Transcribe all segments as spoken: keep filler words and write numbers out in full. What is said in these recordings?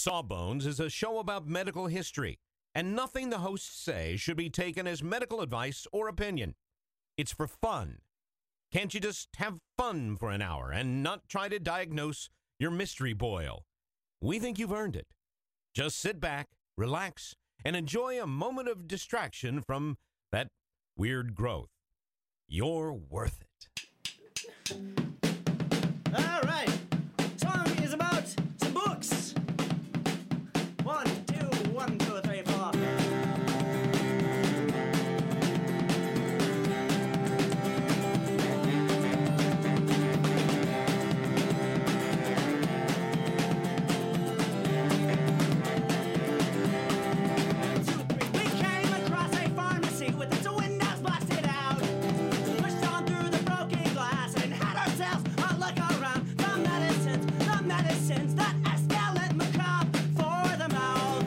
Sawbones is a show about medical history, and nothing the hosts say should be taken as medical advice or opinion. It's for fun. Can't you just have fun for an hour and not try to diagnose your mystery boil? We think you've earned it. Just sit back, relax, and enjoy a moment of distraction from that weird growth. You're worth it. All right. Song is about some books. One, two, one, two, three, four. We came across a pharmacy with its windows blasted out. Pushed on through the broken glass and had ourselves a look around. The medicines, the medicines, that escalate macabre for the mouth.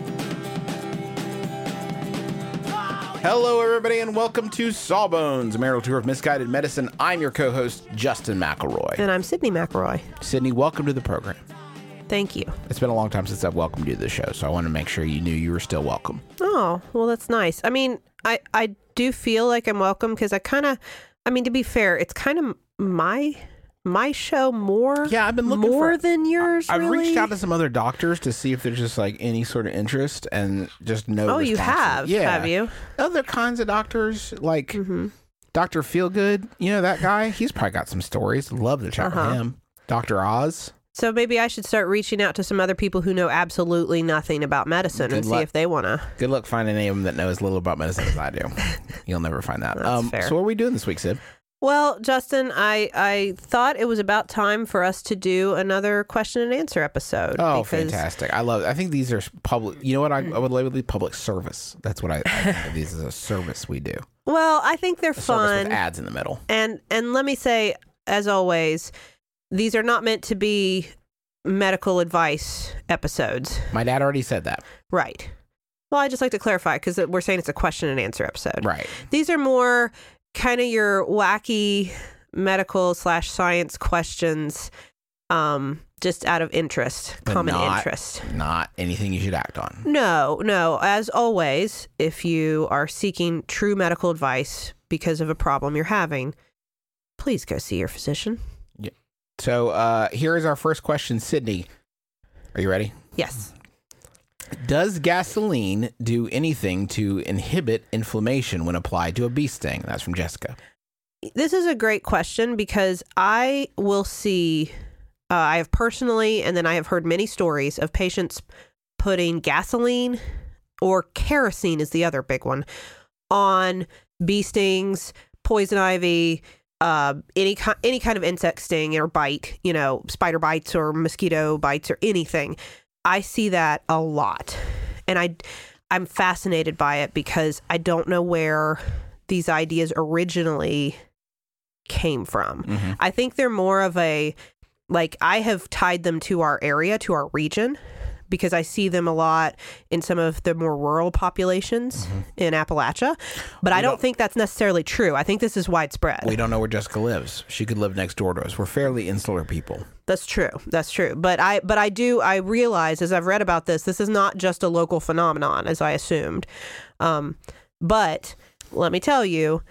Oh, Hello, everybody, and welcome to Sawbones, a marital tour of misguided medicine. I'm your co-host, Justin McElroy. And I'm Sydney McElroy. Sydney, welcome to the program. Thank you. It's been a long time since I've welcomed you to the show, so I want to make sure you knew you were still welcome. Oh, well, that's nice. I mean, I, I do feel like I'm welcome because I kind of, I mean, to be fair, it's kind of my my show more, Yeah, I've been looking more for- than yours, I've really. reached out to some other doctors to see if there's just like any sort of interest and just no Oh, you responses. have, Yeah. have you? Other kinds of doctors, like Mm-hmm. Doctor Feelgood, you know that guy? He's probably got some stories. Love to chat Uh-huh. with him. Doctor Oz. So maybe I should start reaching out to some other people who know absolutely nothing about medicine Good and see luck. if they want to. Good luck finding any of them that know as little about medicine as I do. You'll never find that. That's um, fair. So what are we doing this week, Sid? Well, Justin, I, I thought it was about time for us to do another question and answer episode. Oh, because fantastic. I love it. I think these are public. You know what? I, I would label these public service. That's what I, I think of these as a service we do. Well, I think they're A service fun. with ads in the middle. And and let me say, as always, these are not meant to be medical advice episodes. My dad already said that. Right. Well, I just like to clarify because we're saying it's a question and answer episode. Right. These are more kind of your wacky medical slash science questions, um, just out of interest, But common not- interest. Not anything you should act on. No, no. As always, if you are seeking true medical advice because of a problem you're having, please go see your physician. So uh, here is our first question, Sydney. Are you ready? Yes. Does gasoline do anything to inhibit inflammation when applied to a bee sting? That's from Jessica. This is a great question because I will see, uh, I have personally, and then I have heard many stories of patients putting gasoline or kerosene is the other big one on bee stings, poison ivy, uh, any, ki- any kind of insect sting or bite, you know, spider bites or mosquito bites or anything. I see that a lot. And I, I'm fascinated by it because I don't know where these ideas originally came from. Mm-hmm. I think they're more of a, like, I have tied them to our area, to our region, because I see them a lot in some of the more rural populations Mm-hmm. in Appalachia. But We I don't, don't- think that's necessarily true. I think this is widespread. We don't know where Jessica lives. She could live next door to us. We're fairly insular people. That's true. That's true. But I but I do I realize as I've read about this, this is not just a local phenomenon as I assumed. Um, but let me tell you,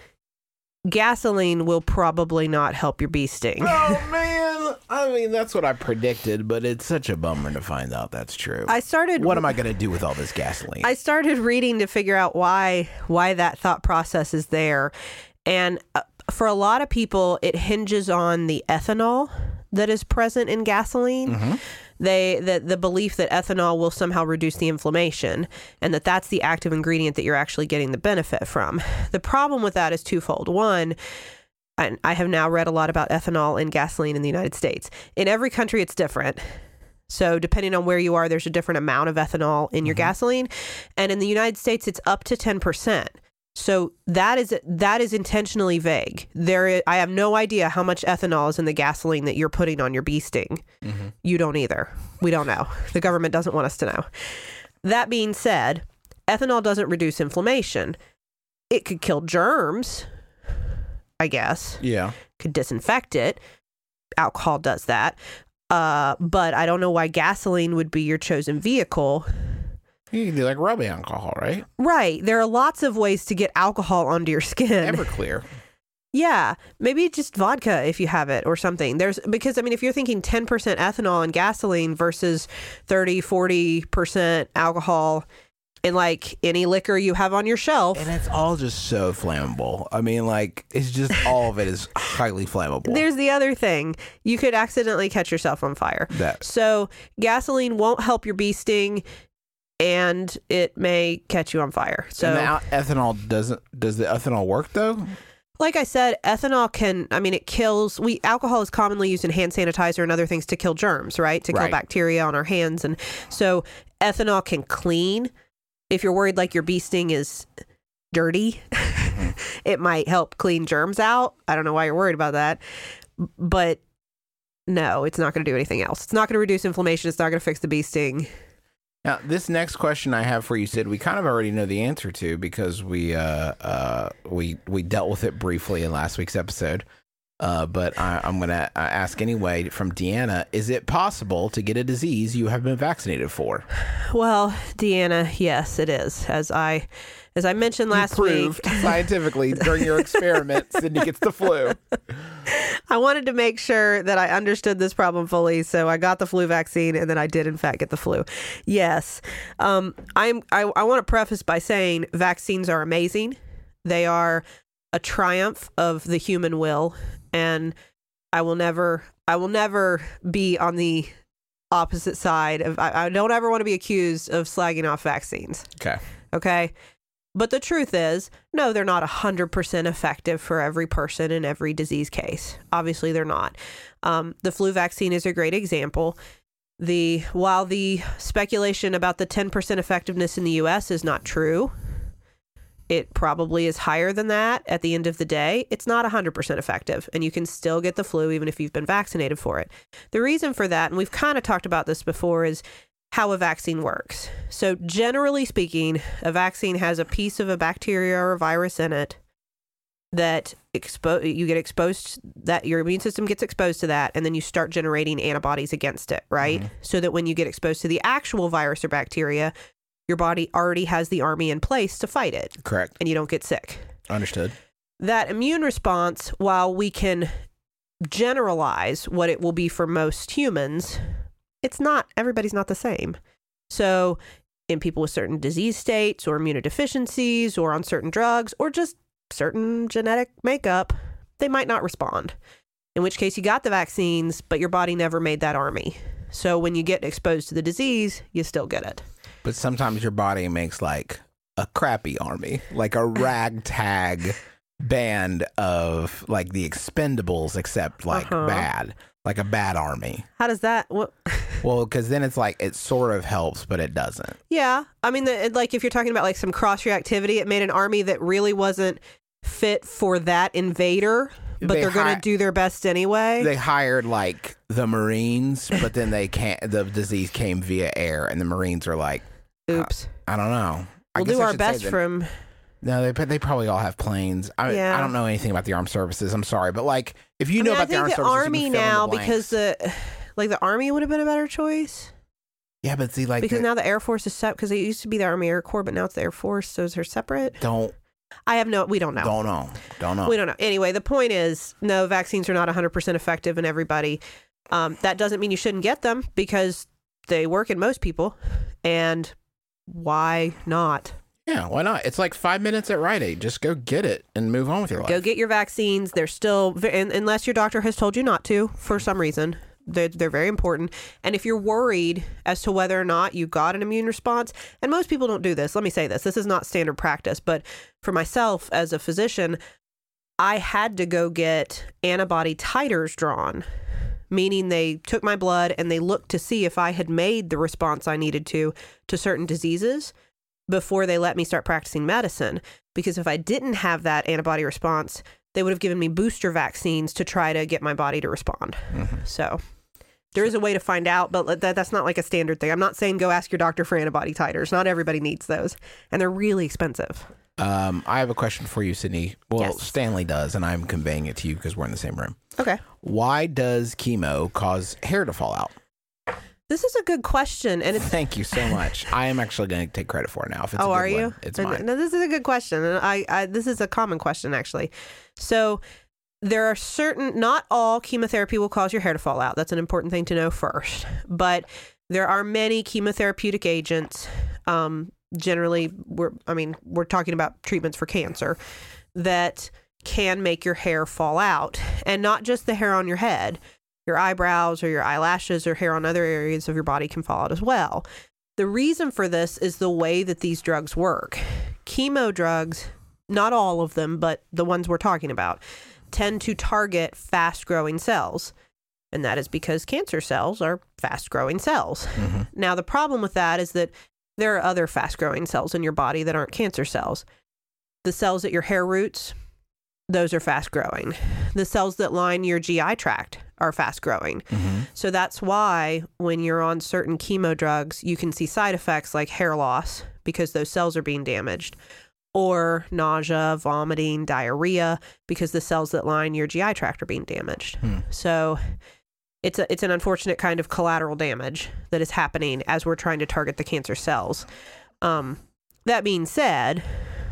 gasoline will probably not help your bee sting. Oh, man. I mean, that's what I predicted, but it's such a bummer to find out that's true. I started What am I going to do with all this gasoline? I started reading to figure out why why that thought process is there. And uh, for a lot of people, it hinges on the ethanol that is present in gasoline. Mm-hmm. They the, the belief that ethanol will somehow reduce the inflammation and that that's the active ingredient that you're actually getting the benefit from. The problem with that is twofold. One, and I have now read a lot about ethanol in gasoline in the United States. In every country, it's different. So depending on where you are, there's a different amount of ethanol in your Mm-hmm. gasoline. And in the United States, it's up to ten percent. So that is that is intentionally vague. There, is, I have no idea how much ethanol is in the gasoline that you're putting on your bee sting. Mm-hmm. You don't either. We don't know. The government doesn't want us to know. That being said, ethanol doesn't reduce inflammation. It could kill germs, I guess. Yeah. Could disinfect it. Alcohol does that. Uh, but I don't know why gasoline would be your chosen vehicle. You can do like rubbing alcohol, right? Right. There are lots of ways to get alcohol onto your skin. Everclear. Yeah, maybe just vodka if you have it or something. There's because I mean if you're thinking ten percent ethanol in gasoline versus thirty, forty percent alcohol in like any liquor you have on your shelf. And it's all just so flammable. I mean, like, it's just all of it is highly flammable. There's the other thing. You could accidentally catch yourself on fire. That. So gasoline won't help your bee sting and it may catch you on fire. So and the al- ethanol doesn't, does the ethanol work though? Like I said, ethanol can, I mean, it kills, we, alcohol is commonly used in hand sanitizer and other things to kill germs, right? To kill Right. bacteria on our hands. And so ethanol can clean. If you're worried like your bee sting is dirty, Mm-hmm. it might help clean germs out. I don't know why you're worried about that. But no, it's not going to do anything else. It's not going to reduce inflammation. It's not going to fix the bee sting. Now, this next question I have for you, Sid, we kind of already know the answer to because we uh, uh, we we dealt with it briefly in last week's episode. Uh, but I, I'm going to ask anyway from Deanna, is it possible to get a disease you have been vaccinated for? Well, Deanna, yes, it is. As I as I mentioned last you proved week, scientifically during your experiment, Sydney gets the flu. I wanted to make sure that I understood this problem fully, so I got the flu vaccine, and then I did, in fact, get the flu. Yes. Um, I'm, I, I want to preface by saying vaccines are amazing. They are a triumph of the human will, and I will never, I will never be on the opposite side of, I, I don't ever want to be accused of slagging off vaccines. Okay. Okay. But the truth is, no, they're not one hundred percent effective for every person in every disease case. Obviously, they're not. Um, the flu vaccine is a great example. The while the speculation about the ten percent effectiveness in the U S is not true, it probably is higher than that at the end of the day. It's not one hundred percent effective, and you can still get the flu even if you've been vaccinated for it. The reason for that, and we've kind of talked about this before, is how a vaccine works. So generally speaking, a vaccine has a piece of a bacteria or a virus in it that expo- you get exposed, that your immune system gets exposed to that, and then you start generating antibodies against it, right? Mm-hmm. So that when you get exposed to the actual virus or bacteria, your body already has the army in place to fight it. Correct. And you don't get sick. Understood. That immune response, while we can generalize what it will be for most humans, it's not, everybody's not the same. So in people with certain disease states or immunodeficiencies or on certain drugs or just certain genetic makeup, they might not respond. In which case you got the vaccines, but your body never made that army. So when you get exposed to the disease, you still get it. But sometimes your body makes like a crappy army, like a ragtag band of like the Expendables, except like uh-huh. bad. Like a bad army. How does that? What? Well, because then it's like it sort of helps, but it doesn't. Yeah, I mean, the, like if you're talking about like some cross reactivity, it made an army that really wasn't fit for that invader, but They they're hi- going to do their best anyway. They hired like the Marines, but then they can't. The disease came via air, and the Marines are like, "Oops, I, I don't know. I We'll guess do I our should best say that- from." No, they they probably all have planes. I Yeah. I don't know anything about the armed services. I'm sorry, but like if you I know mean, about I the think armed the services, you army can fill in now the because blanks. the like the army would have been a better choice yeah, but see, like because the- now the Air Force is set because it used to be the Army Air Corps, but now it's the Air Force, so they're separate. don't I have no, we don't know. don't know, don't know. We don't know. Anyway, the point is, no, vaccines are not one hundred percent effective in everybody. Um, that doesn't mean you shouldn't get them because they work in most people. And why not? Yeah, why not? It's like five minutes at Rite Aid. Just go get it and move on with your life. Go get your vaccines. They're still, and unless your doctor has told you not to for some reason, they're, they're very important. And if you're worried as to whether or not you got an immune response, and most people don't do this, let me say this, this is not standard practice, but for myself as a physician, I had to go get antibody titers drawn, meaning they took my blood and they looked to see if I had made the response I needed to to certain diseases before they let me start practicing medicine. Because if I didn't have that antibody response, they would have given me booster vaccines to try to get my body to respond. Mm-hmm. So there is a way to find out, but that, that's not like a standard thing. I'm not saying go ask your doctor for antibody titers. Not everybody needs those. And they're really expensive. Um, I have a question for you, Sydney. Well, Yes. Stanley does, and I'm conveying it to you because we're in the same room. Okay. Why does chemo cause hair to fall out? This is a good question, and it's Thank you so much. I am actually going to take credit for it now. If it's a oh, good are you? one, it's And- mine. No, this is a good question, and I, I this is a common question actually. So there are certain, not all chemotherapy will cause your hair to fall out. That's an important thing to know first. But there are many chemotherapeutic agents. Um, generally, we're I mean we're talking about treatments for cancer that can make your hair fall out, and not just the hair on your head. Your eyebrows or your eyelashes or hair on other areas of your body can fall out as well. The reason for this is the way that these drugs work. Chemo drugs, not all of them, but the ones we're talking about, tend to target fast-growing cells. And that is because cancer cells are fast-growing cells. Mm-hmm. Now, the problem with that is that there are other fast-growing cells in your body that aren't cancer cells. The cells at your hair roots, those are fast-growing. The cells that line your G I tract are fast-growing. Mm-hmm. So that's why when you're on certain chemo drugs, you can see side effects like hair loss because those cells are being damaged, or nausea, vomiting, diarrhea because the cells that line your G I tract are being damaged. Hmm. So it's a, it's an unfortunate kind of collateral damage that is happening as we're trying to target the cancer cells. Um, that being said,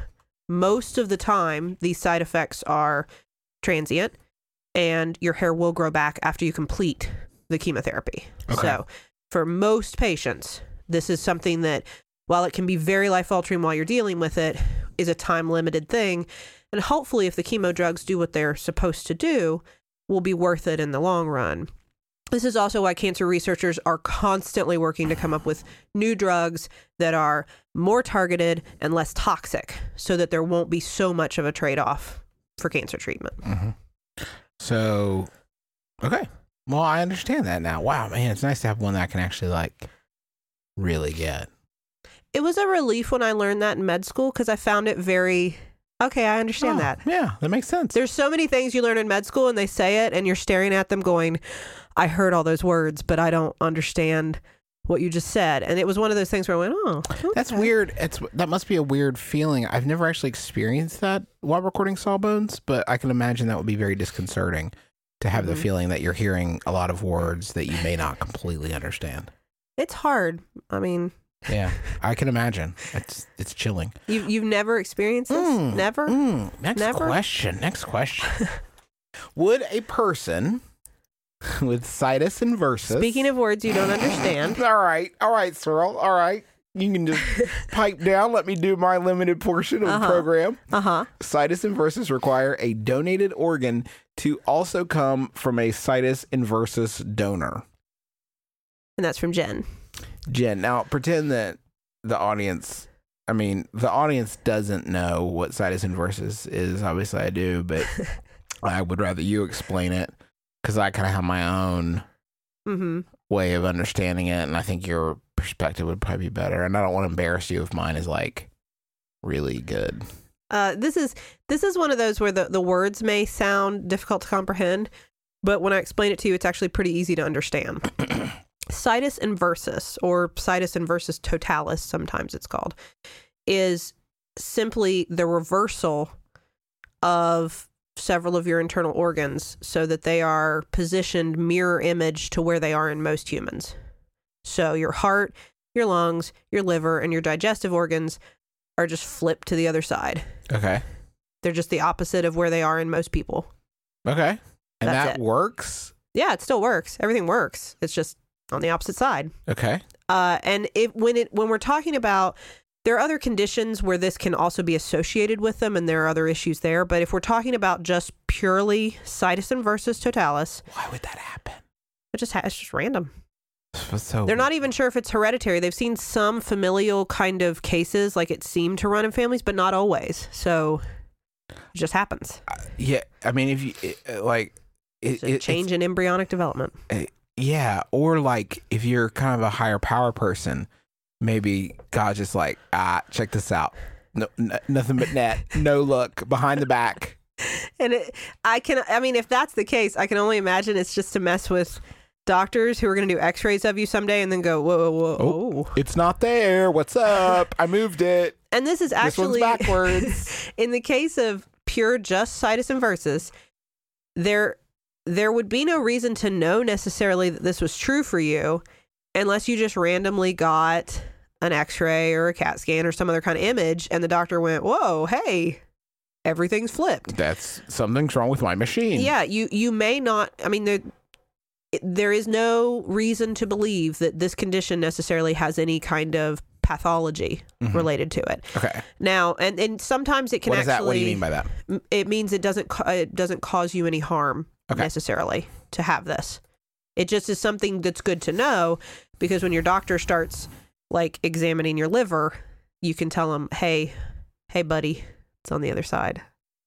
most of the time, these side effects are transient, and your hair will grow back after you complete the chemotherapy. Okay. So for most patients, this is something that, while it can be very life-altering while you're dealing with it, is a time-limited thing. And hopefully, if the chemo drugs do what they're supposed to do, will be worth it in the long run. This is also why cancer researchers are constantly working to come up with new drugs that are more targeted and less toxic so that there won't be so much of a trade-off for cancer treatment. Mm-hmm. So, okay. Well, I understand that now. Wow, man, it's nice to have one that I can actually, like, really get. It was a relief when I learned that in med school because I found it very, okay, I understand Oh, that. Yeah, that makes sense. There's so many things you learn in med school and they say it and you're staring at them going, I heard all those words, but I don't understand what you just said. And it was one of those things where I went, oh, okay. That's weird. It's That must be a weird feeling. I've never actually experienced that while recording Sawbones, but I can imagine that would be very disconcerting to have Mhm. the feeling that you're hearing a lot of words that you may not completely understand. It's hard. I mean, Yeah, I can imagine. It's it's chilling. you've, you've never experienced this? Mm, Never? Mm, next Never? question. Next question. Would a person with situs inversus... Speaking of words you don't understand. All right. All right, Cyril. All right. You can just pipe down. Let me do my limited portion of Uh-huh. the program. Uh-huh. Situs inversus require a donated organ to also come from a situs inversus donor. And that's from Jen. Jen, now pretend that the audience, I mean, the audience doesn't know what situs inversus is. Obviously, I do, but I would rather you explain it because I kind of have my own Mm-hmm. way of understanding it, and I think your perspective would probably be better. And I don't want to embarrass you if mine is like really good. Uh, this is this is one of those where the, the words may sound difficult to comprehend, but when I explain it to you, it's actually pretty easy to understand. Situs inversus, or situs inversus totalis, sometimes it's called, is simply the reversal of several of your internal organs so that they are positioned mirror image to where they are in most humans. So your heart, your lungs, your liver, and your digestive organs are just flipped to the other side. Okay. They're just the opposite of where they are in most people. Okay. And That's that it. works. Yeah, it still works. Everything works. It's just on the opposite side. Okay. Uh, and it, when it when we're talking about, there are other conditions where this can also be associated with them, and there are other issues there. But if we're talking about just purely situs inversus totalis, Why would that happen? it just ha- it's just random. So They're not even sure if it's hereditary. They've seen some familial kind of cases, like it seemed to run in families, but not always. So it just happens. Yeah. I mean, if you it, like, it, It's a it, change in embryonic development. it's- yeah, or like if you're kind of a higher power person, maybe God's just like, ah, check this out. No, n- nothing but net, no look behind the back. And it, I can, I mean, if that's the case, I can only imagine it's just to mess with doctors who are going to do x-rays of you someday and then go, whoa, whoa, whoa. Oh. It's not there. What's up? I moved it. and this is This one's actually backwards. in the case of pure just situs inversus, there there would be no reason to know necessarily that this was true for you unless you just randomly got an x-ray or a CAT scan or some other kind of image and the doctor went, whoa, hey, everything's flipped. That's something's wrong with my machine. Yeah, you you may not, I mean, there, there is no reason to believe that this condition necessarily has any kind of pathology Mm-hmm. related to it. Okay. Now, and, and sometimes it can What is actually... that? What do you mean by that? m- It means it doesn't ca- it doesn't cause you any harm Okay. necessarily to have this. It just is something that's good to know because when your doctor starts like examining your liver, you can tell them, "Hey, hey, buddy, it's on the other side,"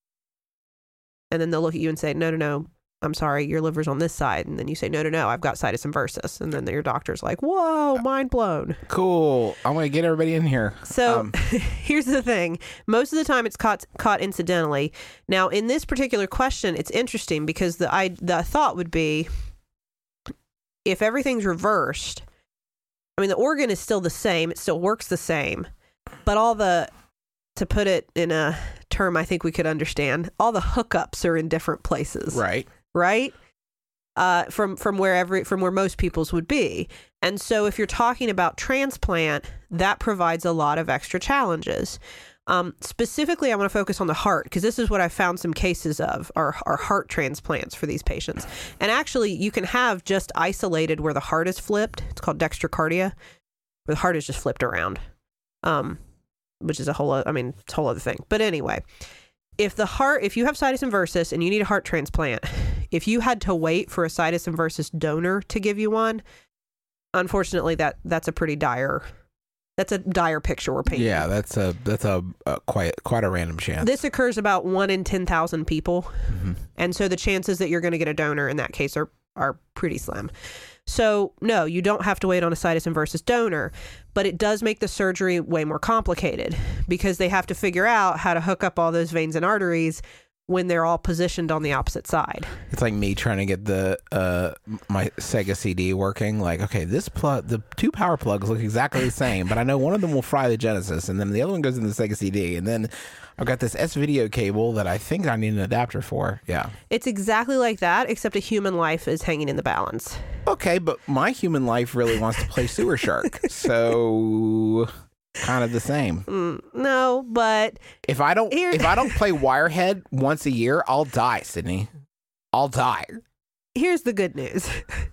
and then they'll look at you and say, "No, no, no, I'm sorry, your liver's on this side," and then you say, "No, no, no, I've got situs inversus," and then your doctor's like, "Whoa, mind blown." Cool. I'm going to get everybody in here. So Um, here's the thing. Most of the time it's caught caught incidentally. Now, in this particular question, it's interesting because the I the thought would be if everything's reversed, I mean, the organ is still the same. It still works the same. But all the, to put it in a term I think we could understand, all the hookups are in different places. right. Right? Uh, from from where every from where most people's would be, and so if you're talking about transplant, that provides a lot of extra challenges. Um, specifically, I want to focus on the heart because this is what I found some cases of are, are heart transplants for these patients. And actually, you can have just isolated where the heart is flipped. It's called dextrocardia, where the heart is just flipped around, um, which is a whole. o- I mean, it's a whole other thing. But anyway. If the heart, if you have situs inversus and you need a heart transplant, if you had to wait for a situs inversus donor to give you one, unfortunately, that that's a pretty dire, that's a dire picture we're painting. Yeah, that's a that's a, a quite quite a random chance. This occurs about one in ten thousand people, Mhm. and so the chances that you're going to get a donor in that case are are pretty slim. So no, you don't have to wait on a situs inversus donor, but it does make the surgery way more complicated because they have to figure out how to hook up all those veins and arteries when they're all positioned on the opposite side. It's like me trying to get the uh my Sega C D working. Like, okay, this plug, the two power plugs look exactly the same, but I know one of them will fry the Genesis, and then the other one goes in the Sega C D, and then I've got this S video cable that I think I need an adapter for. Yeah. It's exactly like that, except a human life is hanging in the balance. Okay, but my human life really wants to play Sewer Shark, so kind of the same. Mm, no, but If I don't, Here- if I don't play Wirehead once a year, I'll die, Sydney. I'll die. here's the good news.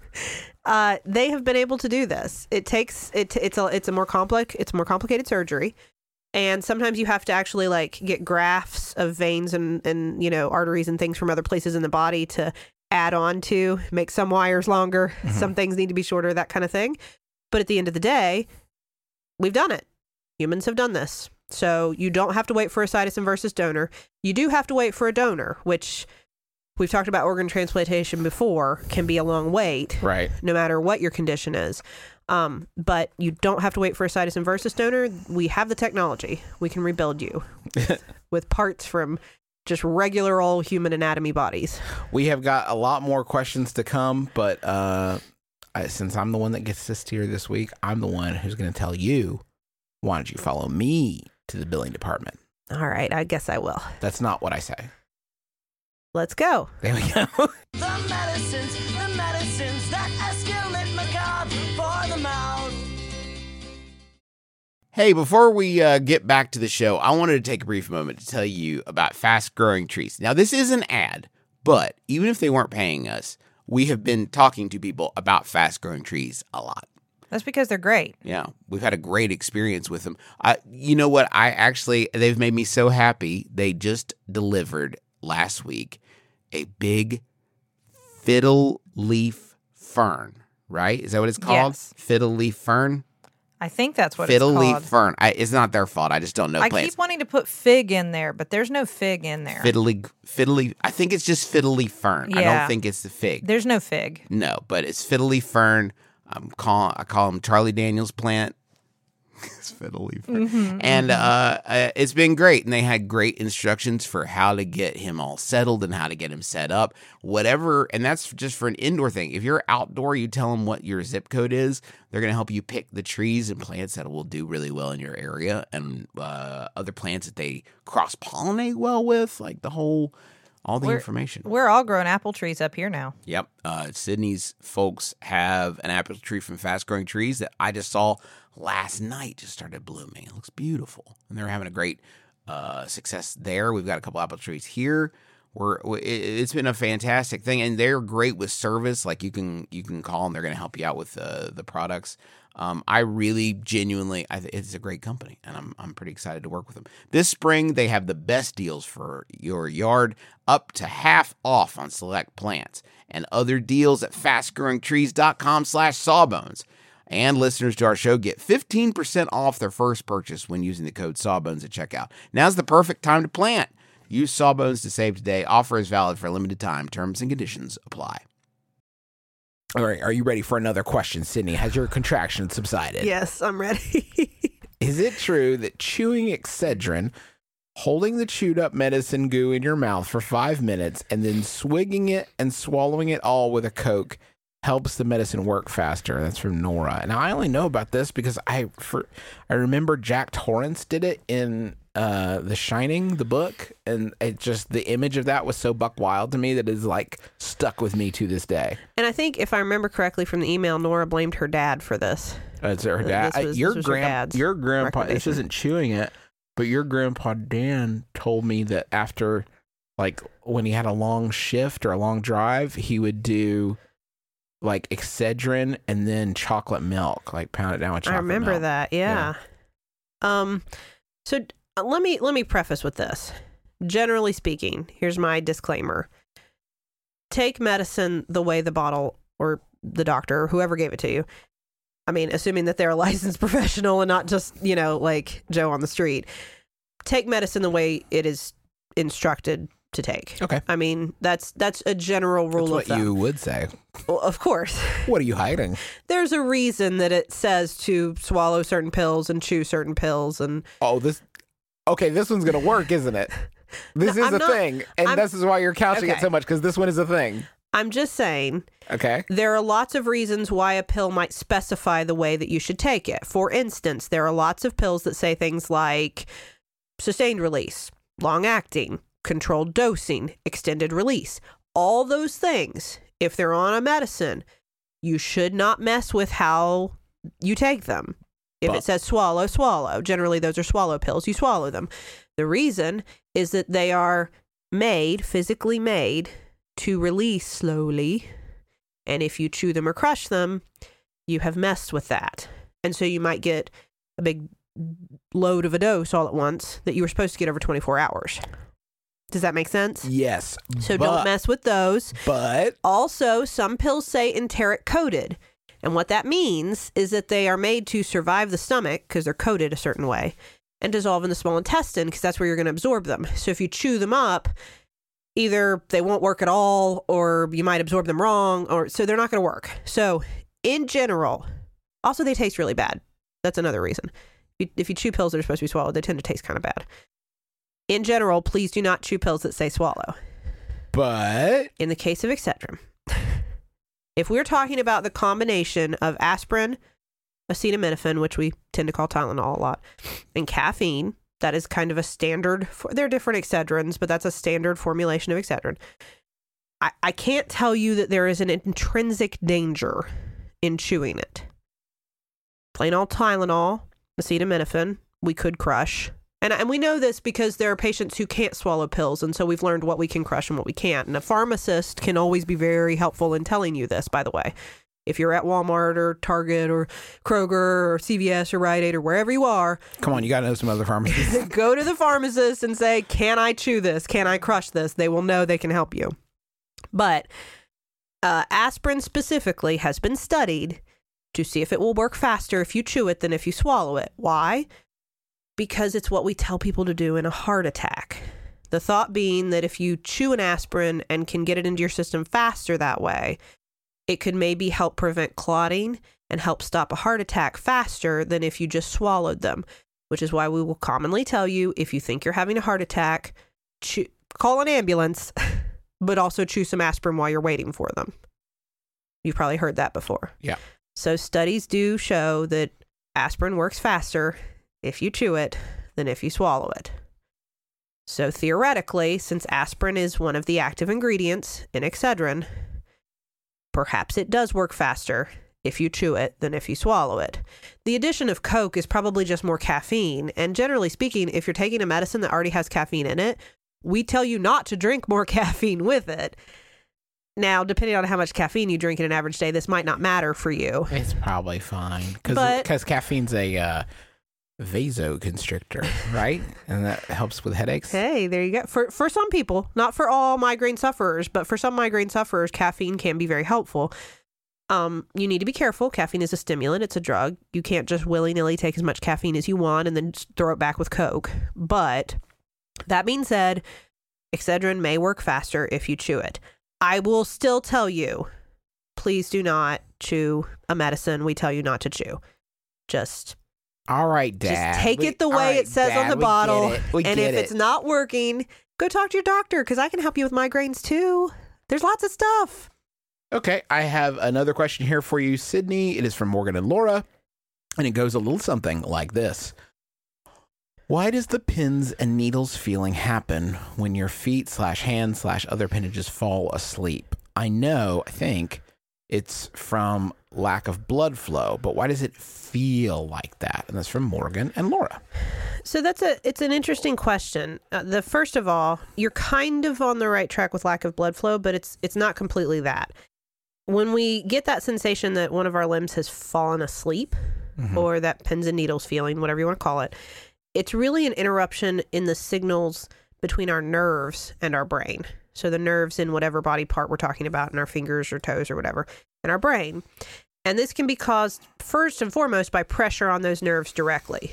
Uh, they have been able to do this. It takes it. It's a it's a more complex it's more complicated surgery, and sometimes you have to actually like get grafts of veins and and you know arteries and things from other places in the body to add on to make some wires longer. Some things need to be shorter, that kind of thing. But at the end of the day, we've done it. Humans have done this, so you don't have to wait for a situs inversus donor. You do have to wait for a donor, which we've talked about organ transplantation before, can be a long wait, Right. no matter what your condition is. Um, but you don't have to wait for a situs inversus donor. We have the technology. We can rebuild you with parts from just regular old human anatomy bodies. We have got a lot more questions to come, but uh, I, since I'm the one that gets to steer this week, I'm the one who's going to tell you, why don't you follow me to the billing department? All right, I guess I will. That's not what I say. Let's go. There we go. The medicines, the medicines that escalate macabre for the mouth. Hey, before we uh, get back to the show, I wanted to take a brief moment to tell you about Fast Growing Trees. Now, this is an ad, but even if they weren't paying us, we have been talking to people about Fast Growing Trees a lot. That's because they're great. Yeah, we've had a great experience with them. I, you know what? I actually, they've made me so happy. They just delivered last week a big fiddle leaf fern, right? Is that what it's called? Yes. Fiddle leaf fern? I think that's what Fiddle it's leaf called. fern. I, it's not their fault. I just don't know I plants. keep wanting to put fig in there, but there's no fig in there. Fiddly, fiddly. I think it's just fiddly fern. I Yeah. don't think it's the fig. There's no fig. No, but it's fiddly fern. I'm call I call him Charlie Daniels plant. Fox fiddle leaf. Mm-hmm, and uh, uh, it's been great. And they had great instructions for how to get him all settled and how to get him set up, whatever. And that's just for an indoor thing. If you're outdoor, you tell them what your zip code is. They're going to help you pick the trees and plants that will do really well in your area, and uh, other plants that they cross-pollinate well with, like the whole... All the we're, information. We're all growing apple trees up here now. Yep. Uh, Sydney's folks have an apple tree from Fast Growing Trees that I just saw last night just started blooming. It looks beautiful. And they're having a great uh, success there. We've got a couple apple trees here. We're, it's been a fantastic thing. And they're great with service. Like you can you can call them. They're going to help you out with uh, the products. Um, I really genuinely, I th- it's a great company, and I'm I'm pretty excited to work with them. This spring, they have the best deals for your yard, up to half off on select plants, and other deals at fastgrowingtrees.com slash sawbones. And listeners to our show get fifteen percent off their first purchase when using the code sawbones at checkout. Now's the perfect time to plant. Use Sawbones to save today. Offer is valid for a limited time. Terms and conditions apply. All right, are you ready for another question, Sydney? Has your contraction subsided? Yes, I'm ready. Is it true that chewing Excedrin, holding the chewed up medicine goo in your mouth for five minutes, and then swigging it and swallowing it all with a Coke helps the medicine work faster? That's from Nora. And I only know about this because I for I remember Jack Torrance did it in uh, The Shining, the book, and it just the image of that was so buck wild to me that is like stuck with me to this day. And I think if I remember correctly from the email, Nora blamed her dad for this. Uh, it's her dad. This was, uh, your this was her grand, dad's your grandpa. This recommendation. isn't chewing it, but your grandpa Dan told me that after, like, when he had a long shift or a long drive, he would do like Excedrin and then chocolate milk, like pound it down with chocolate I remember milk. that. Yeah. Um. So uh, let me let me preface with this. Generally speaking, here's my disclaimer: take medicine the way the bottle or the doctor or whoever gave it to you. I mean, assuming that they're a licensed professional and not just, you know, like Joe on the street. Take medicine the way it is instructed to take. Okay. I mean, that's that's a general rule That's of what thumb. you would say. Well, of course. What are you hiding? There's a reason that it says to swallow certain pills and chew certain pills, and Oh, this. Okay, this one's gonna work, isn't it? This No, is I'm a not- thing, and I'm- this is why you're couching it Okay. so much, because this one is a thing. I'm just saying Okay. there are lots of reasons why a pill might specify the way that you should take it. For instance, there are lots of pills that say things like sustained release, long acting, controlled dosing, extended release. All those things, if they're on a medicine, you should not mess with how you take them. If But- it says swallow, swallow. Generally, those are swallow pills. You swallow them. The reason is that they are made, physically made, to release slowly. And if you chew them or crush them, you have messed with that. And so you might get a big load of a dose all at once that you were supposed to get over twenty-four hours. Does that make sense? Yes. So but, don't mess with those. But Also, some pills say enteric coated. And what that means is that they are made to survive the stomach because they're coated a certain way and dissolve in the small intestine because that's where you're going to absorb them. So if you chew them up, either they won't work at all or you might absorb them wrong, or so they're not going to work. So in general, also they taste really bad. That's another reason. If you, if you chew pills that are supposed to be swallowed, they tend to taste kind of bad. In general, please do not chew pills that say swallow. but In the case of Excedrin, if we're talking about the combination of aspirin, acetaminophen, which we tend to call Tylenol a lot, and caffeine, that is kind of a standard. For, there are different Excedrins, but that's a standard formulation of Excedrin. I, I can't tell you that there is an intrinsic danger in chewing it. Plain old Tylenol, acetaminophen, we could crush. And, and we know this because there are patients who can't swallow pills, and so we've learned what we can crush and what we can't. And a pharmacist can always be very helpful in telling you this, by the way. If you're at Walmart or Target or Kroger or C V S or Rite Aid or wherever you are, come on, you got to know some other pharmacies. go to the pharmacist and say, can I chew this? Can I crush this? They will know they can help you. But uh, aspirin specifically has been studied to see if it will work faster if you chew it than if you swallow it. Why? Because it's what we tell people to do in a heart attack. The thought being that if you chew an aspirin and can get it into your system faster that way, it could maybe help prevent clotting and help stop a heart attack faster than if you just swallowed them, which is why we will commonly tell you if you think you're having a heart attack, chew, call an ambulance, but also chew some aspirin while you're waiting for them. You've probably heard that before. Yeah. So studies do show that aspirin works faster if you chew it than if you swallow it. So theoretically, since aspirin is one of the active ingredients in Excedrin, perhaps it does work faster if you chew it than if you swallow it. The addition of Coke is probably just more caffeine. And generally speaking, if you're taking a medicine that already has caffeine in it, we tell you not to drink more caffeine with it. Now, depending on how much caffeine you drink in an average day, this might not matter for you. It's probably fine But- because caffeine's a uh, vasoconstrictor, right? And that helps with headaches. Hey, there you go. For for some people, not for all migraine sufferers, but for some migraine sufferers, caffeine can be very helpful. Um, you need to be careful. Caffeine is a stimulant. It's a drug. You can't just willy-nilly take as much caffeine as you want and then just throw it back with Coke. But that being said, Excedrin may work faster if you chew it. I will still tell you, please do not chew a medicine we tell you not to chew. Just, All right, Dad. just take We- it the all way right, it says Dad, on the we get bottle. it. We And get if it. it's not working, go talk to your doctor because I can help you with migraines too. There's lots of stuff. Okay, I have another question here for you, Sydney. It is from Morgan and Laura, and it goes a little something like this. Why does the pins and needles feeling happen when your feet slash hands slash other appendages fall asleep? I know, I think it's from lack of blood flow, but why does it feel like that? And that's from Morgan and Laura. So that's a it's an interesting question. Uh, the first of all, you're kind of on the right track with lack of blood flow, but it's it's not completely that. When we get that sensation that one of our limbs has fallen asleep, Mhm. or that pins and needles feeling, whatever you want to call it, it's really an interruption in the signals between our nerves and our brain. So the nerves in whatever body part we're talking about, in our fingers or toes or whatever, and our brain. And this can be caused first and foremost by pressure on those nerves directly.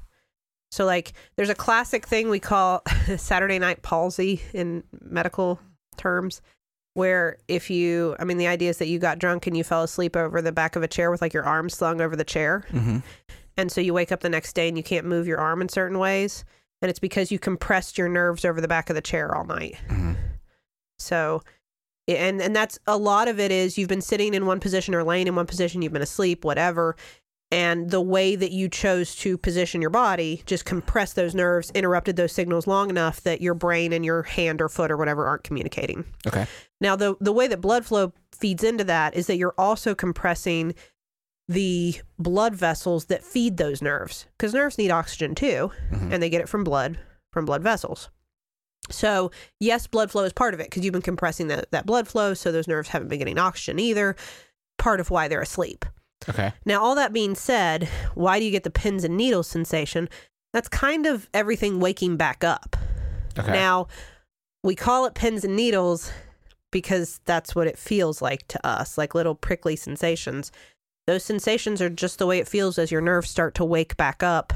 So like there's a classic thing we call Saturday night palsy in medical terms, where if you, I mean, the idea is that you got drunk and you fell asleep over the back of a chair with like your arm slung over the chair. Mm-hmm. And so you wake up the next day and you can't move your arm in certain ways. And it's because you compressed your nerves over the back of the chair all night. Mm-hmm. So, and and that's a lot of it is you've been sitting in one position or laying in one position, you've been asleep, whatever. And the way that you chose to position your body just compressed those nerves, interrupted those signals long enough that your brain and your hand or foot or whatever aren't communicating. Okay. Now, the the way that blood flow feeds into that is that you're also compressing the blood vessels that feed those nerves, because nerves need oxygen too, Mhm. and they get it from blood, from blood vessels. So yes, blood flow is part of it because you've been compressing that, that blood flow, so those nerves haven't been getting oxygen either, part of why they're asleep. Okay. Now, all that being said, why do you get the pins and needles sensation? That's kind of everything waking back up. Okay. Now, we call it pins and needles because that's what it feels like to us, like little prickly sensations. Those sensations are just the way it feels as your nerves start to wake back up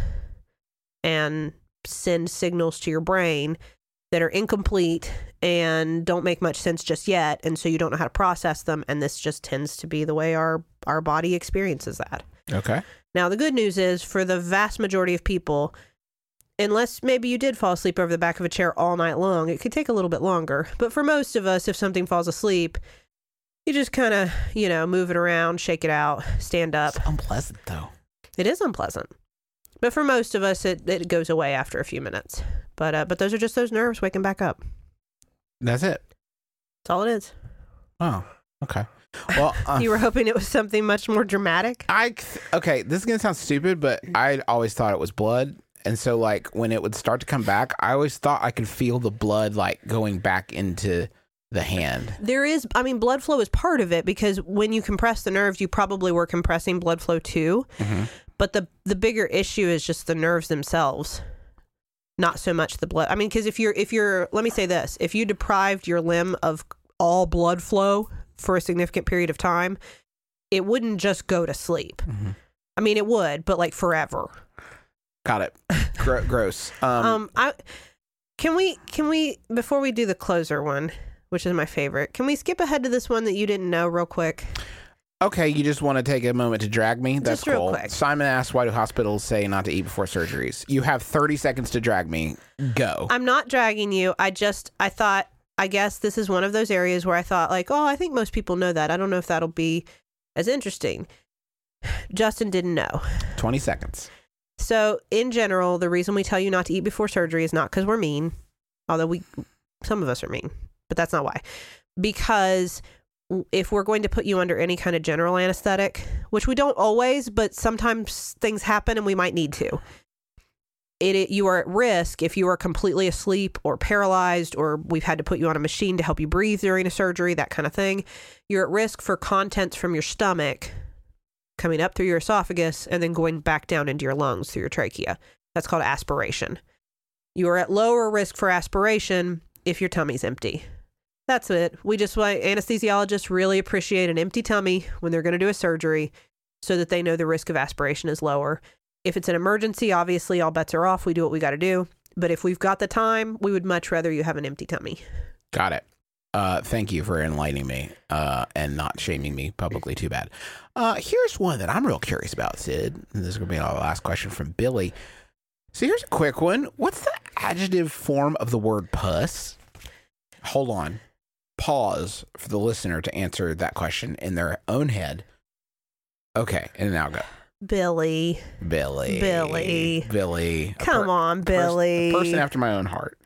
and send signals to your brain that are incomplete and don't make much sense just yet. And so you don't know how to process them. And this just tends to be the way our, our body experiences that. Okay. Now, the good news is for the vast majority of people, unless maybe you did fall asleep over the back of a chair all night long, it could take a little bit longer. But for most of us, if something falls asleep, you just kind of, you know, move it around, shake it out, stand up. It's unpleasant though. It is unpleasant. But for most of us, it, it goes away after a few minutes. But uh, but those are just those nerves waking back up. That's it. That's all it is. Oh. Okay. Well, uh, You were hoping it was something much more dramatic? I okay. This is gonna sound stupid, but I always thought it was blood, and so like when it would start to come back, I always thought I could feel the blood like going back into the hand. There is, I mean, blood flow is part of it because when you compress the nerves, you probably were compressing blood flow too. Mm-hmm. But the the bigger issue is just the nerves themselves, not so much the blood. I mean, because if you're if you're, let me say this: if you deprived your limb of all blood flow for a significant period of time, it wouldn't just go to sleep. Mm-hmm. I mean, it would, but like forever. Got it. Gro- gross. Um, Um, I can we can we before we do the closer one, which is my favorite, can we skip ahead to this one that you didn't know real quick? Okay, you just want to take a moment to drag me? That's Just real cool. quick. Simon asks, why do hospitals say not to eat before surgeries? You have thirty seconds to drag me. Go. I'm not dragging you. I just, I thought, I guess this is one of those areas where I thought, like, oh, I think most people know that. I don't know if that'll be as interesting. Justin didn't know. twenty seconds. So, in general, the reason we tell you not to eat before surgery is not because we're mean, although we, some of us are mean, but that's not why. Because if we're going to put you under any kind of general anesthetic, which we don't always, but sometimes things happen and we might need to, it, it you are at risk if you are completely asleep or paralyzed, or we've had to put you on a machine to help you breathe during a surgery, that kind of thing. You're at risk for contents from your stomach coming up through your esophagus and then going back down into your lungs through your trachea. That's called aspiration. You are at lower risk for aspiration if your tummy's empty. That's it. We just want anesthesiologists really appreciate an empty tummy when they're going to do a surgery so that they know the risk of aspiration is lower. If it's an emergency, obviously all bets are off. We do what we got to do. But if we've got the time, we would much rather you have an empty tummy. Got it. Uh, thank you for enlightening me uh, and not shaming me publicly. Too bad. Uh, here's one that I'm real curious about, Sid. And this is going to be our last question from Billy. So here's a quick one. What's the adjective form of the word puss? Hold on. Pause for the listener to answer that question in their own head. Okay, and now go. Billy. Billy. Billy. Billy. A Come per- on, a pers- Billy. A person after my own heart.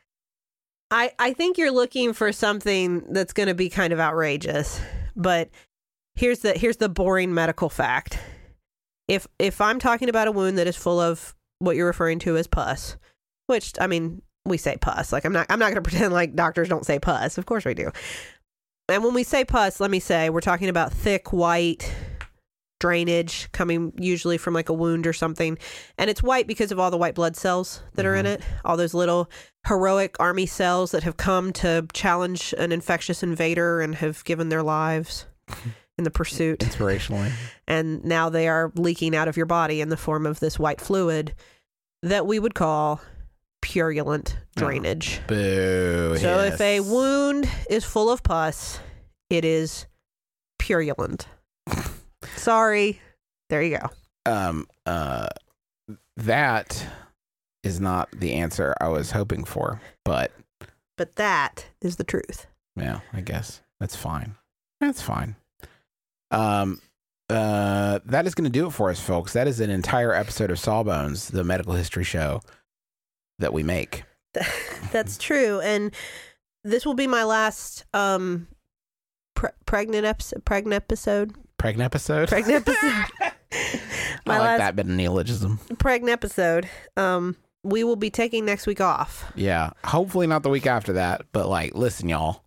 I, I think you're looking for something that's going to be kind of outrageous, but here's the here's the boring medical fact. If if I'm talking about a wound that is full of what you're referring to as pus, which I mean we say pus, like I'm not I'm not going to pretend like doctors don't say pus. Of course we do. And when we say pus, let me say we're talking about thick white drainage coming usually from like a wound or something. And it's white because of all the white blood cells that are in it. All those little heroic army cells that have come to challenge an infectious invader and have given their lives in the pursuit. Inspirationally. And now they are leaking out of your body in the form of this white fluid that we would call purulent drainage. Oh, boo. So yes. if a wound is full of pus, it is purulent. Sorry. There you go. Um, uh, that is not the answer I was hoping for, but But that is the truth. yeah, I guess that's fine. That's fine. Um, uh, that is going to do it for us, folks. That is an entire episode of Sawbones, the medical history show that we make. That's true. And this will be my last um pre- pregnant episode. Pregnant episode. Pregnant episode? Pregnant episode. my I like last that bit of neologism. pregnant episode. Um, we will be taking next week off. Yeah. Hopefully not the week after that, but like, listen, y'all.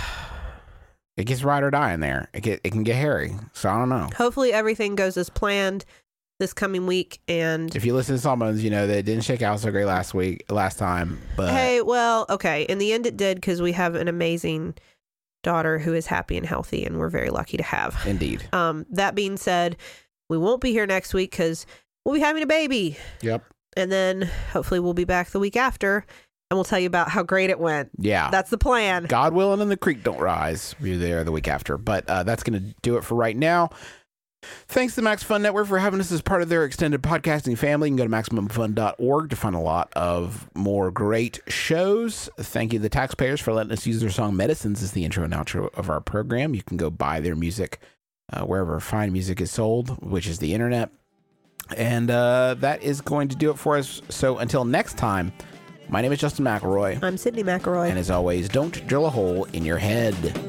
It gets ride or die in there. It get, it can get hairy. So I don't know. Hopefully everything goes as planned this coming week. And If you listen to Sawbones, you know that it didn't shake out so great last week, last time. But hey, well, okay. In the end, it did because we have an amazing daughter who is happy and healthy, and we're very lucky to have. indeed. Um, that being said, we won't be here next week because we'll be having a baby. Yep. And then hopefully we'll be back the week after, and we'll tell you about how great it went. Yeah. That's the plan. God willing and the creek don't rise. We're there the week after. But uh, that's going to do it for right now. Thanks to the Max Fun Network for having us as part of their extended podcasting family. You can go to maximum fun dot org to find a lot of more great shows. Thank you to the taxpayers for letting us use their song Medicines as the intro and outro of our program. You can go buy their music uh, wherever fine music is sold, which is the internet. And uh, that is going to do it for us. So until next time, my name is Justin McElroy. I'm Sydney McElroy. And as always, don't drill a hole in your head.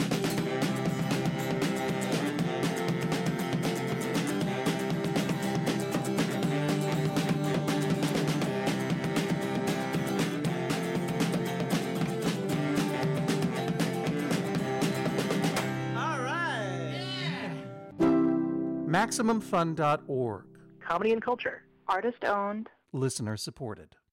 All right. maximum fun dot org. Comedy and culture. Artist owned. Listener supported.